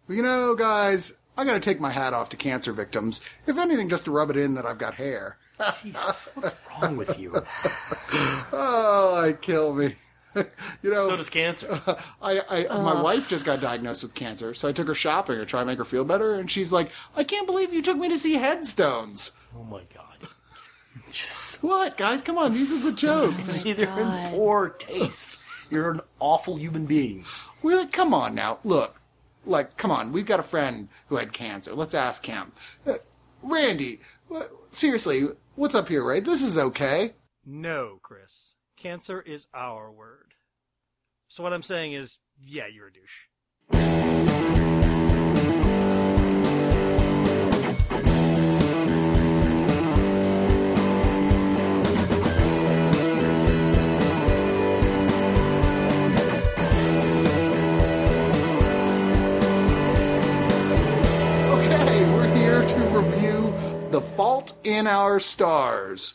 You know, guys, I gotta take my hat off to cancer victims. If anything, just to rub it in that I've got hair. Jesus, what's wrong with you? Oh, it kill me. You know, So does cancer. My wife just got diagnosed with cancer, so I took her shopping to try and make her feel better, and she's like, I can't believe you took me to see Headstones. Oh my god. What, guys? Come on, these are the jokes. They're in poor taste. You're an awful human being. We're like, come on now, look. Like, come on, we've got a friend who had cancer. Let's ask him. Randy, seriously, what's up here, right? This is okay. No, Chris. Cancer is our word. So what I'm saying is, yeah, you're a douche. Okay, we're here to review The Fault in Our Stars.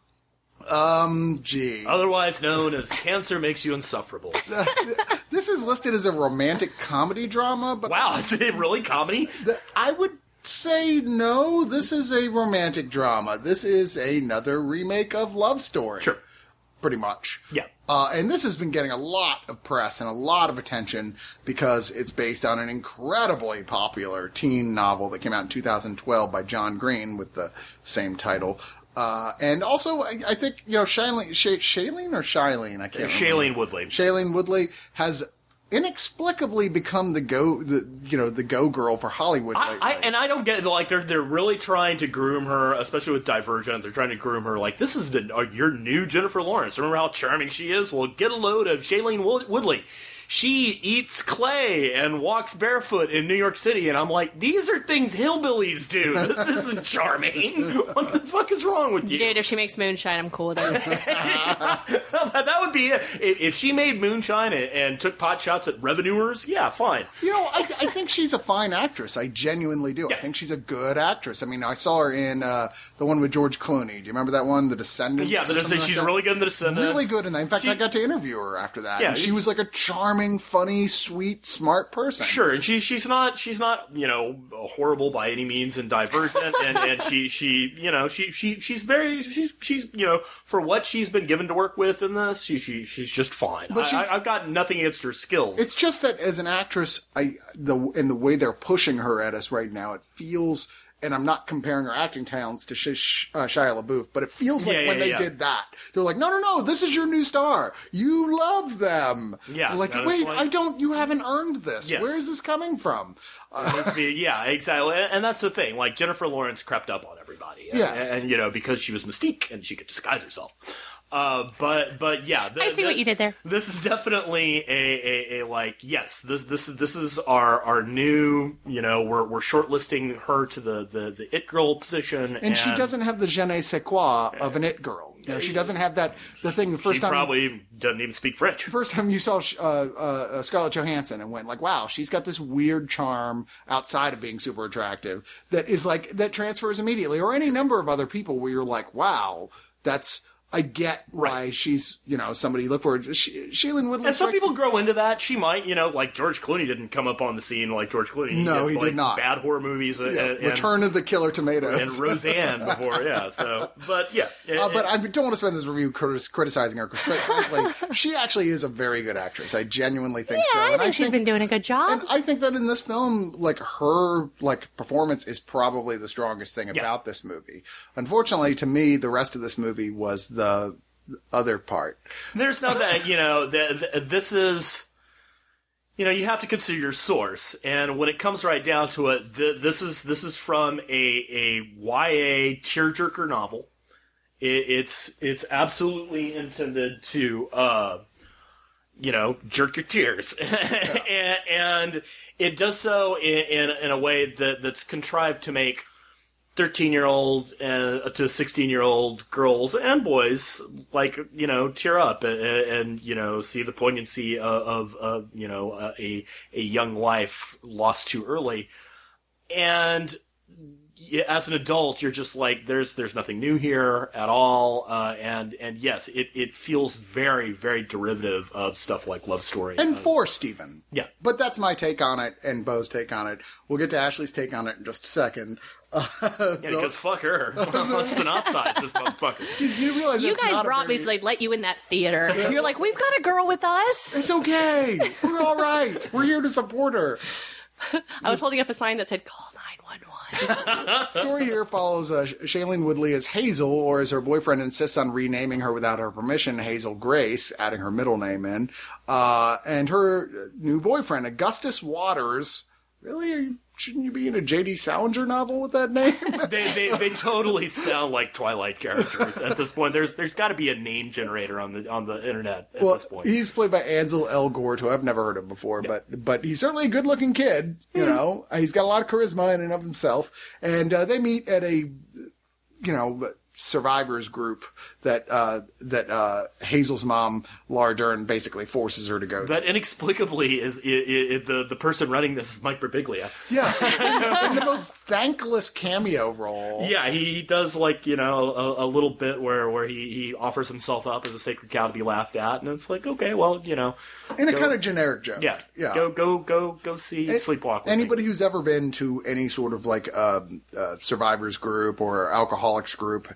Gee. Otherwise known as Cancer Makes You Insufferable. This is listed as a romantic comedy drama, but Wow, is it really comedy? I would say no, this is a romantic drama. This is another remake of Love Story. Sure. Pretty much. Yeah. And this has been getting a lot of press and a lot of attention because it's based on an incredibly popular teen novel that came out in 2012 by John Green with the same title. And also, I think, you know, Shailene I can't remember. Shailene Woodley. Shailene Woodley has inexplicably become the go girl for Hollywood lately. I don't get it. Like, they're really trying to groom her, especially with Divergent. They're trying to groom her. Like, this is your new Jennifer Lawrence. Remember how charming she is? Well, get a load of Shailene Woodley. She eats clay and walks barefoot in New York City, and I'm like, these are things hillbillies do. This isn't charming. What the fuck is wrong with you? Dude, if she makes moonshine, I'm cool with her. That would be it. If she made moonshine and took pot shots at revenuers, yeah, fine. You know, I think she's a fine actress. I genuinely do. Yeah. I think she's a good actress. I mean, I saw her in the one with George Clooney. Do you remember that one, The Descendants? Yeah, she's really good in The Descendants. Really good in that. In fact, I got to interview her after that. Yeah, and she was like a charming, funny, sweet, smart person. Sure, and she's not horrible by any means in Divergent, and she's very for what she's been given to work with in this, she's just fine. But I've got nothing against her skills. It's just that as an actress, in the way they're pushing her at us right now, it feels. And I'm not comparing her acting talents to Shia LaBeouf, but it feels like when they did that, they're like, no, this is your new star. You love them. Yeah. Like, wait, you haven't earned this. Yes. Where is this coming from? Yeah, exactly. And that's the thing. Like, Jennifer Lawrence crept up on everybody. And because she was Mystique and she could disguise herself. But yeah, I see what you did there. This is definitely a yes. This is our new. We're shortlisting her to the it girl position, and she doesn't have the je ne sais quoi of an it girl. You know, she doesn't have the thing. The first time she probably doesn't even speak French. First time you saw Scarlett Johansson and went like, wow, she's got this weird charm outside of being super attractive that transfers immediately. Or any number of other people where you're like, wow, I get why she's, somebody you look for. Shailene Woodley. And some people grow into that. She might, like George Clooney didn't come up on the scene like George Clooney. No, he did not. Bad horror movies. Return of the Killer Tomatoes. And Roseanne before, yeah. So, but yeah. But I don't want to spend this review criticizing her because, quite frankly, she actually is a very good actress. I genuinely think so. I think she's been doing a good job. And I think that in this film, her performance is probably the strongest thing about this movie. Unfortunately, to me, the rest of this movie was the other part. There's no that, this is, you have to consider your source. And when it comes right down to it, this is from a YA tearjerker novel. It's absolutely intended to, jerk your tears. and it does so in a way that's contrived to make 13-year-old to 16-year-old girls and boys tear up and see the poignancy of a young life lost too early. And as an adult, you're just like, there's nothing new here at all, and yes, it feels very, very derivative of stuff like Love Story. And forced, even. Yeah. But that's my take on it, and Bo's take on it. We'll get to Ashley's take on it in just a second. Yeah, because fuck her. Let's synopsize this motherfucker. You realize You that's guys not a brought me very- so they'd let you in that theater. You're like, we've got a girl with us. It's okay. We're all right. We're here to support her. I was holding up a sign that said, call 911. Story here follows Shailene Woodley as Hazel, or as her boyfriend insists on renaming her without her permission, Hazel Grace, adding her middle name in. And her new boyfriend, Augustus Waters. Really? Shouldn't you be in a J.D. Salinger novel with that name? They totally sound like Twilight characters at this point. There's got to be a name generator on the internet at this point. He's played by Ansel Elgort, who I've never heard of before, but he's certainly a good-looking kid. You know, he's got a lot of charisma in and of himself. And they meet at a, survivors group that Hazel's mom, Laura Dern, basically forces her to go to. That inexplicably is the person running this is Mike Birbiglia. Yeah, in the most thankless cameo role. Yeah, he does like a little bit where he offers himself up as a sacred cow to be laughed at, and it's like, okay, well, In a kind of generic joke. yeah. Go see Sleepwalk. With Anybody me. who's ever been to any sort of like survivors group or alcoholics group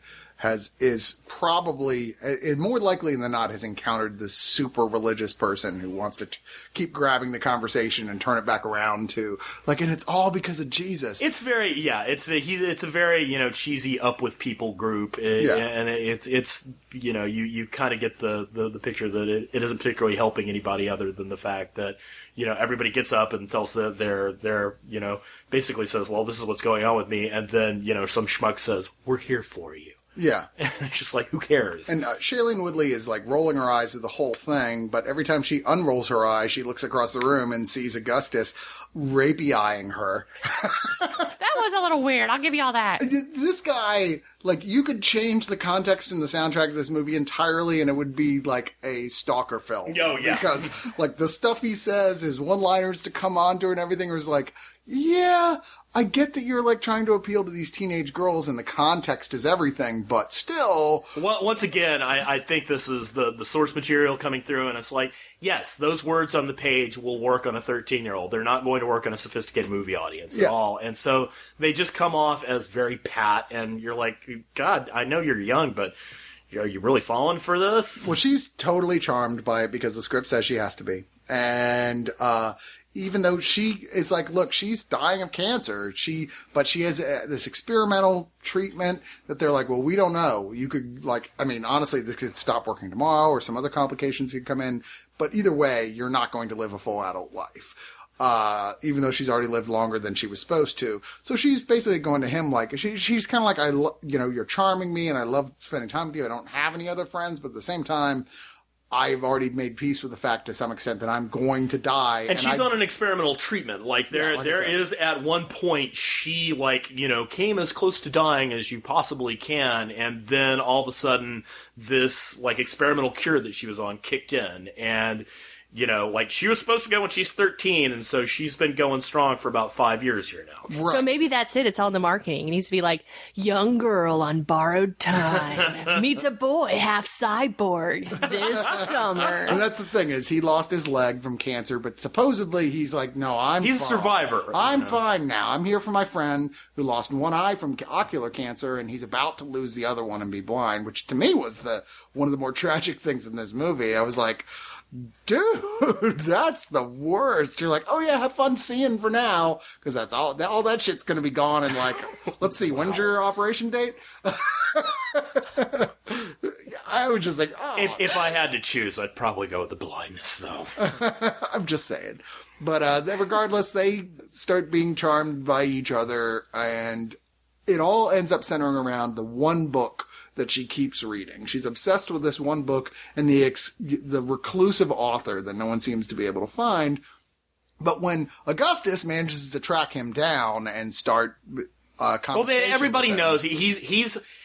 is probably more likely than not has encountered this super religious person who wants to keep grabbing the conversation and turn it back around to like, and it's all because of Jesus. It's very it's a very cheesy up with people group, and it's you kind of get the picture that it isn't particularly helping anybody other than the fact that everybody gets up and tells their basically says, well, this is what's going on with me, and then some schmuck says, we're here for you. Yeah. It's just like, who cares? And Shailene Woodley is like rolling her eyes at the whole thing, but every time she unrolls her eye, she looks across the room and sees Augustus rapey-eyeing her. That was a little weird. I'll give you all that. This guy, like, you could change the context in the soundtrack of this movie entirely and it would be like a stalker film. Oh, yeah. Because, like, the stuff he says, his one-liners to come on to and everything was like, yeah, I get that you're, like, trying to appeal to these teenage girls and the context is everything, but still... Once again, I think this is the source material coming through, and it's like, yes, those words on the page will work on a 13-year-old. They're not going to work on a sophisticated movie audience at all. And so they just come off as very pat, and you're like, God, I know you're young, but are you really falling for this? Well, she's totally charmed by it because the script says she has to be. And, even though she is like, look, she's dying of cancer, but she has this experimental treatment that they're like, well, we don't know. You could honestly, this could stop working tomorrow or some other complications could come in. But either way, you're not going to live a full adult life. Even though she's already lived longer than she was supposed to. So she's basically going to him like, she's kind of like, you're charming me and I love spending time with you. I don't have any other friends, but at the same time, I've already made peace with the fact to some extent that I'm going to die. And she's on an experimental treatment. Like there is at one point she came as close to dying as you possibly can, and then all of a sudden this experimental cure that she was on kicked in, and she was supposed to go when she's 13, and so she's been going strong for about 5 years here now. Right. So maybe that's it. It's all in the marketing. It needs to be like, young girl on borrowed time meets a boy half cyborg this summer. And that's the thing is he lost his leg from cancer, but supposedly he's like, no, He's fine. a survivor. I'm fine now. I'm here for my friend who lost one eye from ocular cancer, and he's about to lose the other one and be blind, which to me was one of the more tragic things in this movie. I was like, dude, that's the worst. You're like, oh yeah, have fun seeing for now, because that's all that shit's gonna be gone in let's see, when's your operation date? I was just like, oh. If I had to choose, I'd probably go with the blindness, though. I'm just saying. But regardless, they start being charmed by each other, and it all ends up centering around the one book that she keeps reading. She's obsessed with this one book and the reclusive author that no one seems to be able to find. But when Augustus manages to track him down and start conversation, everybody with him, knows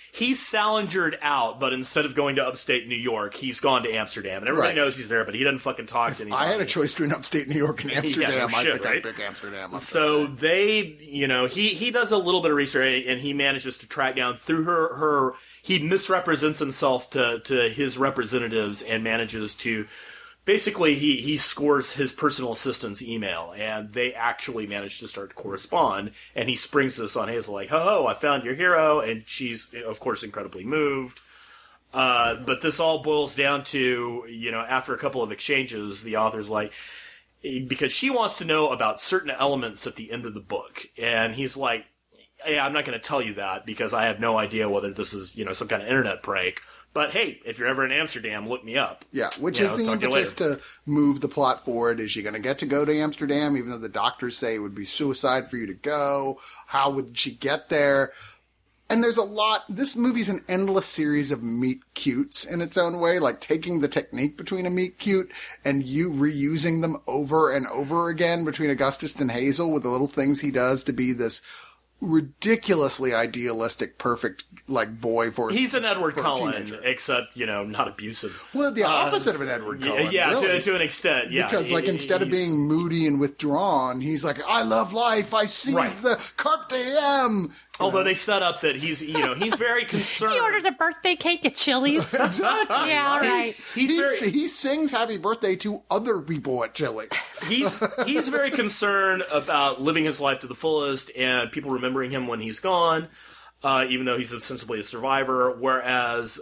he's Salingered out, but instead of going to upstate New York, he's gone to Amsterdam, and everybody Right. knows he's there, but he doesn't fucking talk to anybody. I had a choice between upstate New York and Amsterdam. no I shit, think right? I'd pick Amsterdam. So they, he does a little bit of research, and he manages to track down through her. He misrepresents himself to his representatives and manages to. Basically, he scores his personal assistant's email, and they actually manage to start to correspond, and he springs this on Hazel like, ho, I found your hero, and she's, of course, incredibly moved. But this all boils down to, after a couple of exchanges, the author's like, because she wants to know about certain elements at the end of the book, and he's like, yeah, I'm not going to tell you that, because I have no idea whether this is, some kind of internet prank. But hey, if you're ever in Amsterdam, look me up. Yeah, which is the impetus to move the plot forward. Is she going to get to go to Amsterdam, even though the doctors say it would be suicide for you to go? How would she get there? And there's a lot. This movie's an endless series of meet cutes in its own way, like taking the technique between a meet cute and you reusing them over and over again between Augustus and Hazel with the little things he does to be this ridiculously idealistic, perfect, boy for. He's an Edward for a Cullen, teenager. except not abusive. Well, the opposite of an Edward Cullen. Yeah, really. to an extent. Yeah, Because instead of being moody and withdrawn, he's like, I love life. I seize Right. the carpe diem. Although they set up that he's very concerned. He orders a birthday cake at Chili's. Exactly. Yeah, all right. He sings happy birthday to other people at Chili's. He's very concerned about living his life to the fullest and people remembering him when he's gone, even though he's ostensibly a survivor. Whereas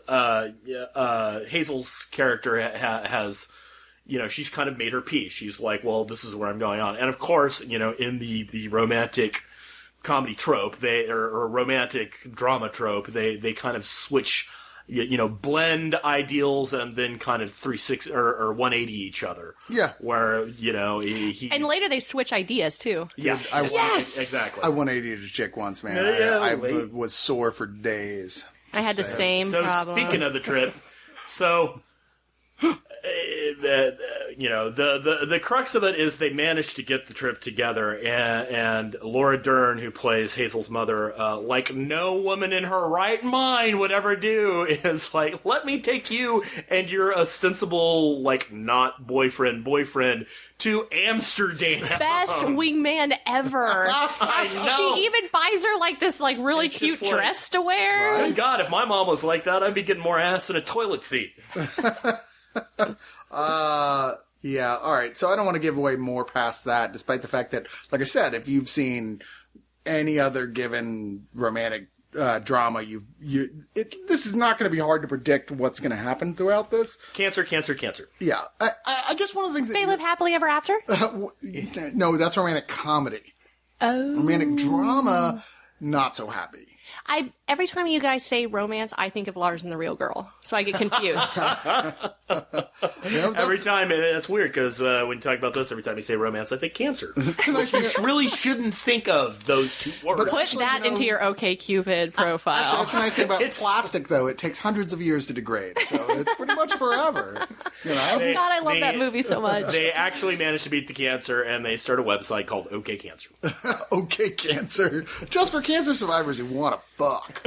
Hazel's character has, she's kind of made her peace. She's like, well, this is where I'm going on. And of course, in the romantic comedy trope, or romantic drama trope, they kind of switch, blend ideals and then kind of 360 or 180 each other. Yeah. Where, he And later they switch ideas, too. yeah. Yes! Exactly. I 180 to chick once, man. Yeah, I wait. was sore for days. I had the same So problem. speaking of the trip, the crux of it is they managed to get the trip together, and Laura Dern, who plays Hazel's mother, like no woman in her right mind would ever do, is like, let me take you and your ostensible not boyfriend to Amsterdam. Best wingman ever. I know. She even buys her this really It's cute just dress to wear. Thank God, if my mom was like that, I'd be getting more ass in a toilet seat. Yeah, all right. So I don't want to give away more past that, despite the fact that, like I said, if you've seen any other given romantic drama, this is not going to be hard to predict what's going to happen throughout this. Cancer. Yeah, I guess one of the things They live happily ever after? no, that's romantic comedy. Oh. Romantic drama, not so happy. Every time you guys say romance, I think of Lars and the Real Girl. So I get confused. Every time, it's weird because when you talk about this, every time you say romance, I think cancer. Which you really shouldn't think of those two words. Put that into your OkCupid profile. Actually, that's the nice thing about It's- plastic, though. It takes hundreds of years to degrade, so it's pretty much forever. They- God, I love they- that movie so much. They actually managed to beat the cancer, and they start a website called OK Cancer. Okay, cancer. Just for cancer survivors who want to fuck.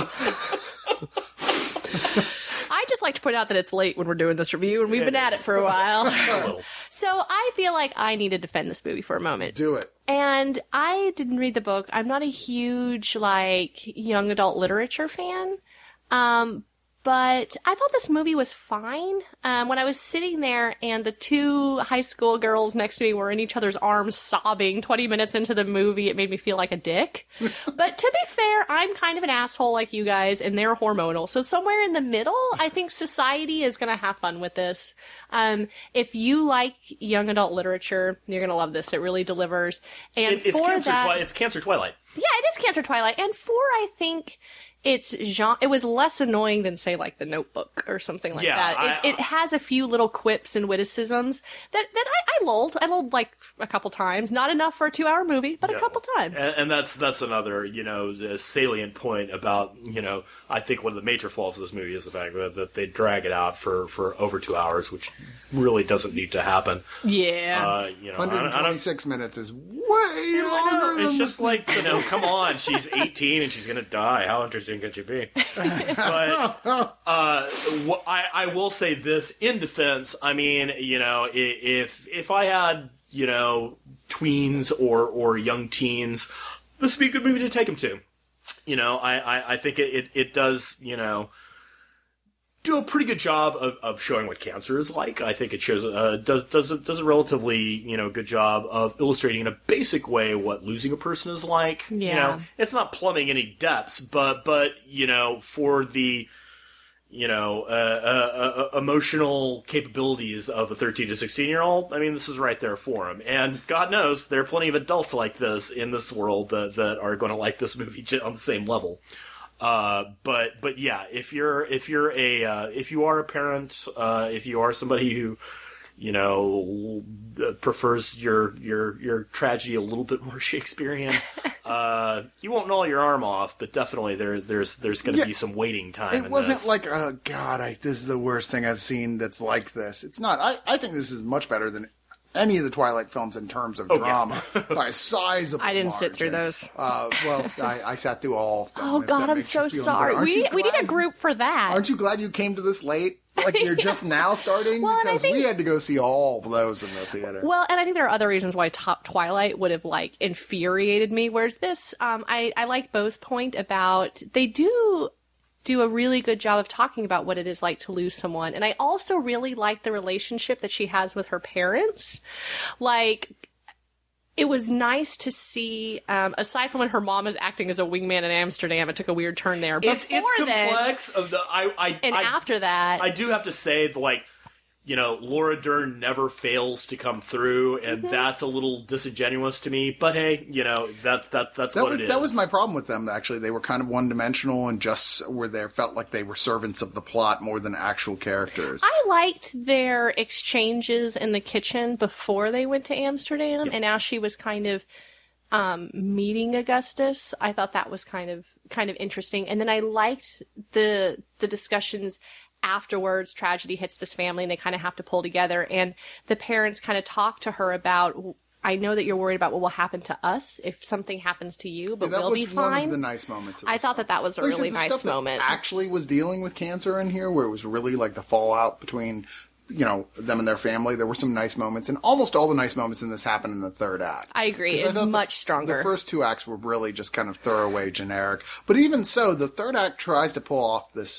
I just like to point out that it's late when we're doing this review, and we've been at it for a while. So I feel like I need to defend this movie for a moment. Do it. And I didn't read the book. I'm not a huge, young adult literature fan. But I thought this movie was fine. When I was sitting there and the two high school girls next to me were in each other's arms sobbing 20 minutes into the movie, it made me feel like a dick. But to be fair, I'm kind of an asshole like you guys, and they're hormonal. So somewhere in the middle, I think society is going to have fun with this. If you like young adult literature, you're going to love this. It really delivers. And It's for Cancer that, it's Cancer Twilight. yeah, it is Cancer Twilight. And I think it was less annoying than, say, The Notebook or something like that. It has a few little quips and witticisms that I lulled. I lulled a couple times. Not enough for a 2-hour movie, but a couple times. And that's another, the salient point about, I think one of the major flaws of this movie is the fact that they drag it out for over 2 hours, which really doesn't need to happen. Yeah. 126 minutes is way longer than just like, come on, she's 18 and she's gonna die. How interesting could you be? But I will say this in defense. I mean, if I had, tweens or young teens, this would be a good movie to take them to. I think it does, do a pretty good job of showing what cancer is like. I think it shows does a relatively good job of illustrating in a basic way what losing a person is like. Yeah. It's not plumbing any depths, but for the emotional capabilities of a 13 to 16-year-old, I mean, this is right there for them. And God knows there are plenty of adults like this in this world that are going to like this movie on the same level. But yeah, if you are a parent, if you are somebody who, prefers your tragedy a little bit more Shakespearean, you won't gnaw your arm off, but definitely there's going to be some waiting time. It wasn't like, oh God, this is the worst thing I've seen that's like this. It's not. I think this is much better than any of the Twilight films in terms of drama by size of. I didn't margin. sit through those. Well, I sat through all of them. Oh God, I'm so sorry. We need a group for that. Aren't you glad you came to this late? Like you're just now starting? Well, because we had to go see all of those in the theater. Well, and I think there are other reasons why Twilight would have infuriated me. Whereas this, I like Bo's point about they do a really good job of talking about what it is like to lose someone. And I also really like the relationship that she has with her parents. It was nice to see, aside from when her mom is acting as a wingman in Amsterdam, it took a weird turn there. It's complex. After that, I do have to say, Laura Dern never fails to come through, and that's a little disingenuous to me. But hey, that's what it is. That was my problem with them. Actually, they were kind of one-dimensional and just felt like they were servants of the plot more than actual characters. I liked their exchanges in the kitchen before they went to Amsterdam, and now she was kind of meeting Augustus. I thought that was kind of interesting, and then I liked the discussions afterwards. Tragedy hits this family and they kind of have to pull together, and the parents kind of talk to her about, I know that you're worried about what will happen to us if something happens to you, but we'll be fine. That was one of the nice moments. I thought that was a really nice moment. That actually was dealing with cancer in here, where it was really like the fallout between them and their family. There were some nice moments, and almost all the nice moments in this happened in the third act. I agree. It's much stronger. The first two acts were really just kind of throwaway generic, but even so, the third act tries to pull off this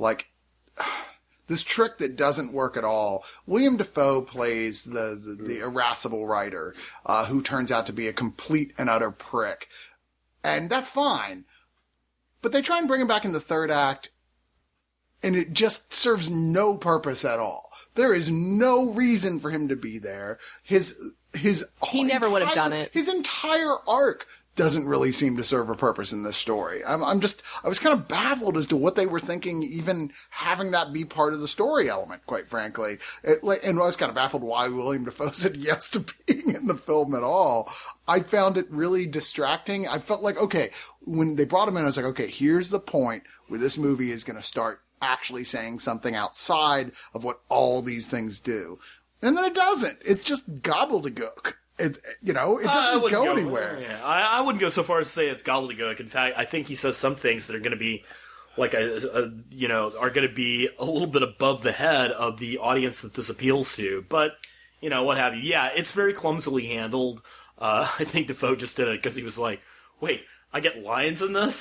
this trick that doesn't work at all. William Dafoe plays the irascible writer, who turns out to be a complete and utter prick. And that's fine. But they try and bring him back in the third act, and it just serves no purpose at all. There is no reason for him to be there. He never would have done it. His entire arc doesn't really seem to serve a purpose in this story. I was kind of baffled as to what they were thinking, even having that be part of the story element, quite frankly. And I was kind of baffled why William Dafoe said yes to being in the film at all. I found it really distracting. I felt like, okay, when they brought him in, I was like, okay, here's the point where this movie is going to start actually saying something outside of what all these things do. And then it doesn't. It's just gobbledygook. It doesn't go anywhere. Yeah, I wouldn't go so far as to say it's gobbledygook. In fact, I think he says some things that are going to be are going to be a little bit above the head of the audience that this appeals to. But, what have you. Yeah, it's very clumsily handled. I think Dafoe just did it because he was like, wait, I get lines in this?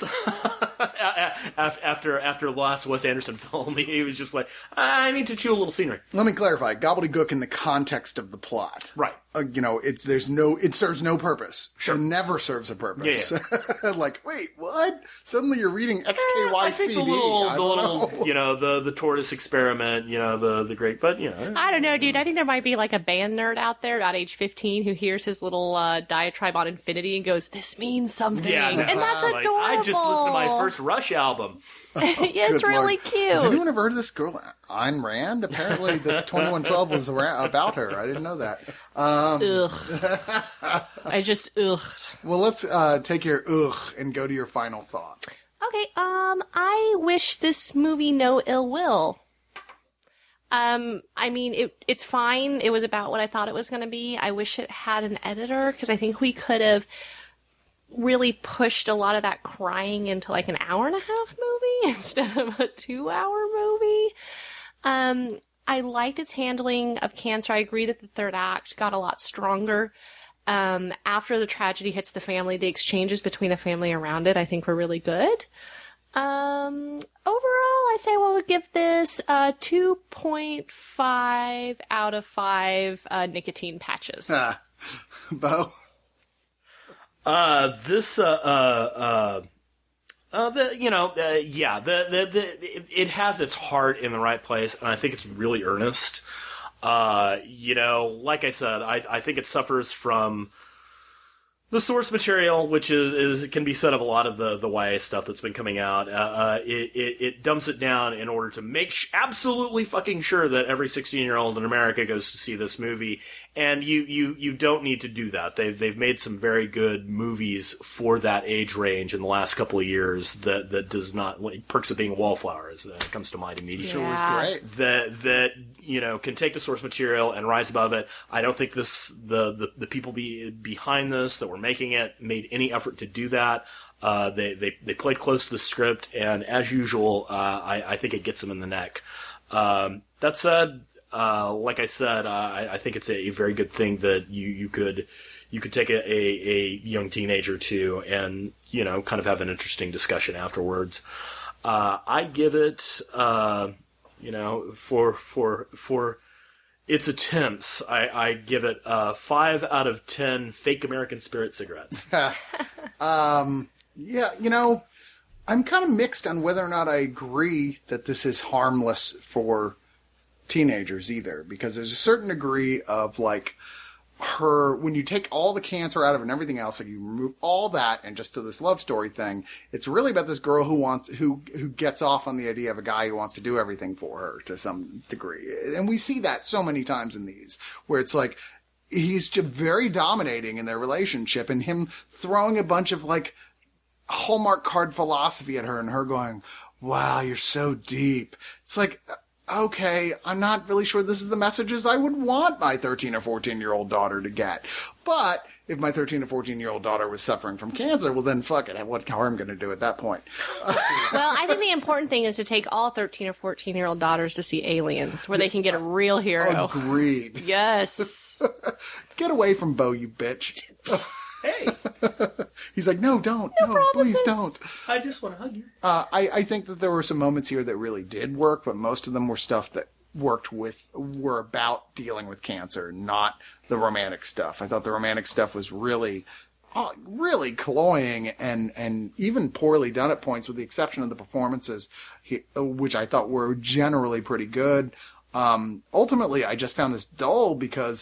After the last Wes Anderson film, he was just like, I need to chew a little scenery. Let me clarify. Gobbledygook in the context of the plot. Right. It serves no purpose. Sure. It never serves a purpose. Yeah. Like, wait, what? Suddenly you're reading XKYCD. I think the little, the tortoise experiment, the great, but, I don't know, dude. I think there might be like a band nerd out there about age 15 who hears his little diatribe on Infinity and goes, this means something. Yeah, and that's adorable. I just listened to my first Rush album. It's really cute. Has anyone ever heard of this girl, Ayn Rand? Apparently this 2112 was about her. I didn't know that. Ugh. I just, ugh. Well, let's take your ugh and go to your final thought. Okay, I wish this movie no ill will. I mean, it's fine. It was about what I thought it was going to be. I wish it had an editor, because I think we could have really pushed a lot of that crying into like an hour and a half movie instead of a 2-hour movie. I liked its handling of cancer. I agree that the third act got a lot stronger. After the tragedy hits the family, the exchanges between the family around it, I think, were really good. Overall, I say we'll give this 2.5 out of 5 nicotine patches. Bo? It has its heart in the right place, and I think it's really earnest. Like I said, I think it suffers from the source material, which is can be said of a lot of the YA stuff that's been coming out. It dumps it down in order to make absolutely fucking sure that every 16-year-old in America goes to see this movie, and you don't need to do that. They've made some very good movies for that age range in the last couple of years that does not, like Perks of Being a Wallflower comes to mind immediately. Sure was great. That can take the source material and rise above it. I don't think the people behind this that were making it made any effort to do that. They played close to the script, and as usual, I think it gets them in the neck. That said, like I said, I think it's a very good thing that you could take a young teenager to and kind of have an interesting discussion afterwards. I give it for its attempts, I give it 5 out of 10 fake American Spirit cigarettes. Yeah, I'm kind of mixed on whether or not I agree that this is harmless for teenagers either, because there's a certain degree of like when you take all the cancer out of it and everything else, like you remove all that and just to this love story thing, it's really about this girl who gets off on the idea of a guy who wants to do everything for her to some degree. And we see that so many times in these, where it's like, he's just very dominating in their relationship, and him throwing a bunch of like Hallmark card philosophy at her and her going, wow, you're so deep. It's like, okay, I'm not really sure this is the messages I would want my 13 or 14-year-old daughter to get. But if my 13 or 14-year-old daughter was suffering from cancer, well then fuck it. What harm going to do at that point? Well, I think the important thing is to take all 13 or 14-year-old daughters to see Aliens, where they can get a real hero. Agreed. Yes. Get away from Bo, you bitch. Hey, He's like, no, don't. No, please don't. I just want to hug you. I think that there were some moments here that really did work, but most of them were stuff that were about dealing with cancer, not the romantic stuff. I thought the romantic stuff was really cloying and even poorly done at points, with the exception of the performances, which I thought were generally pretty good. Ultimately, I just found this dull because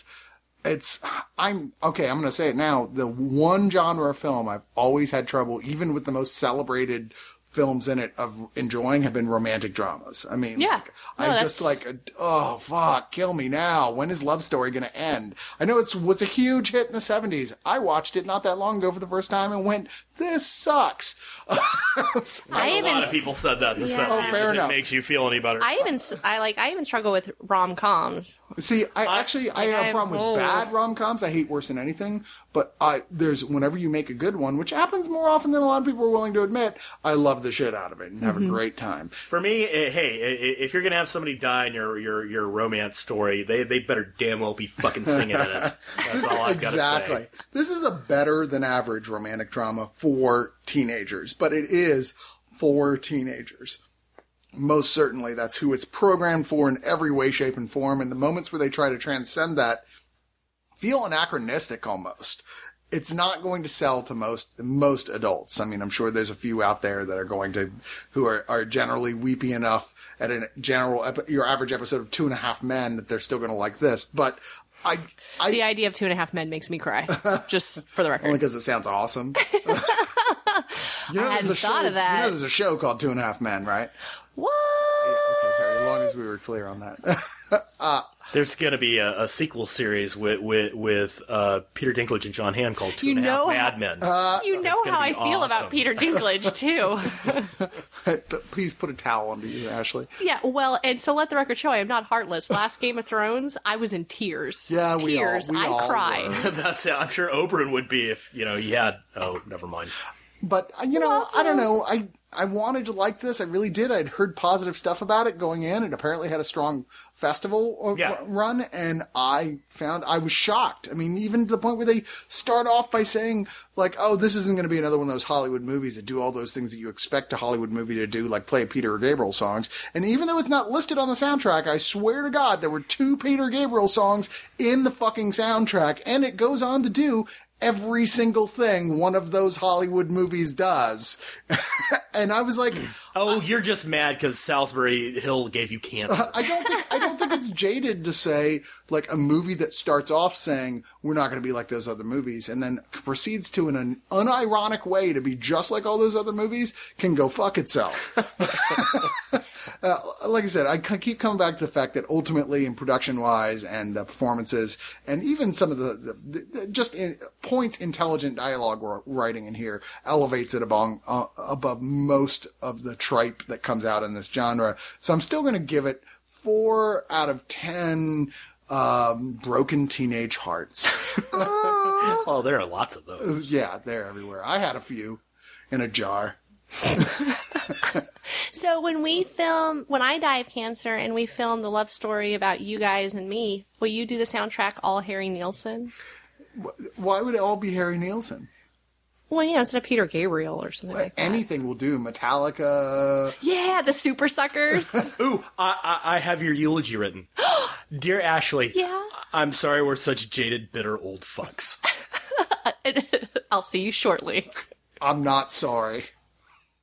I'm going to say it now. The one genre of film I've always had trouble, even with the most celebrated films in it, of enjoying have been romantic dramas. I mean, yeah. I'm just like, oh, fuck, kill me now. When is Love Story going to end? I know it was a huge hit in the 70s. I watched it not that long ago for the first time and went, this sucks. A lot of people said that in the 70s. Oh, fair enough. It makes you feel any better. I even struggle with rom-coms. See, I have a problem with bad rom-coms. I hate worse than anything. But whenever you make a good one, which happens more often than a lot of people are willing to admit, I love the shit out of it and have a great time. For me, hey, if you're gonna have somebody die in your romance story, they better damn well be fucking singing in it. That's all I've got to say. This is a better than average romantic drama for teenagers, but it is for teenagers. Most certainly, that's who it's programmed for in every way, shape, and form. And the moments where they try to transcend that feel anachronistic almost. It's not going to sell to most adults. I mean, I'm sure there's a few out there that are who are generally weepy enough at your average episode of 2.5 Men that they're still going to like this. But the idea of 2.5 Men makes me cry, just for the record. Only because it sounds awesome. I hadn't thought of that. There's a show called 2.5 Men, right? What? Yeah, okay, as long as we were clear on that. There's going to be a sequel series with Peter Dinklage and John Hamm called Two and a Half Mad Men. You know how I feel about awesome. Peter Dinklage, too. Please put a towel under you, Ashley. Yeah, well, and so let the record show I am not heartless. Last Game of Thrones, I was in tears. Yeah, tears. we all I cried. were. That's it. I'm sure Oberyn would be if, he had... Oh, never mind. But, I don't know. I wanted to like this. I really did. I'd heard positive stuff about it going in. It apparently had a strong festival run, and I was shocked. I mean, even to the point where they start off by saying, like, oh, this isn't going to be another one of those Hollywood movies that do all those things that you expect a Hollywood movie to do, like play Peter Gabriel songs. And even though it's not listed on the soundtrack, I swear to God, there were 2 Peter Gabriel songs in the fucking soundtrack, and it goes on to do every single thing one of those Hollywood movies does. And I was like, oh, you're just mad because Salisbury Hill gave you cancer. I don't think it's jaded to say, like, a movie that starts off saying we're not going to be like those other movies and then proceeds to in an unironic way to be just like all those other movies can go fuck itself. Like I said, I keep coming back to the fact that ultimately, in production-wise and the performances, and even some of the just points intelligent dialogue writing in here elevates it above most of the tripe that comes out in this genre. So I'm still going to give it 4 out of 10 broken teenage hearts. Well, there are lots of those. Yeah, they're everywhere. I had a few in a jar. So when I die of cancer and we film the love story about you guys and me, will you do the soundtrack all Harry Nilsson? Why would it all be Harry Nilsson? Well, instead of Peter Gabriel or something like that. Anything will do. Metallica. Yeah, the Super Suckers. Ooh, I have your eulogy written. Dear Ashley, Yeah? I'm sorry we're such jaded, bitter old fucks. I'll see you shortly. I'm not sorry.